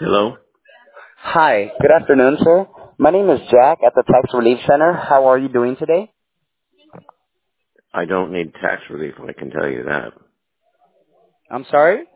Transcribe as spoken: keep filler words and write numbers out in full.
Hello? Hi, good afternoon, sir. My name is Jack at the Tax Relief Center. How are you doing today? I don't need tax relief, I can tell you that. I'm sorry?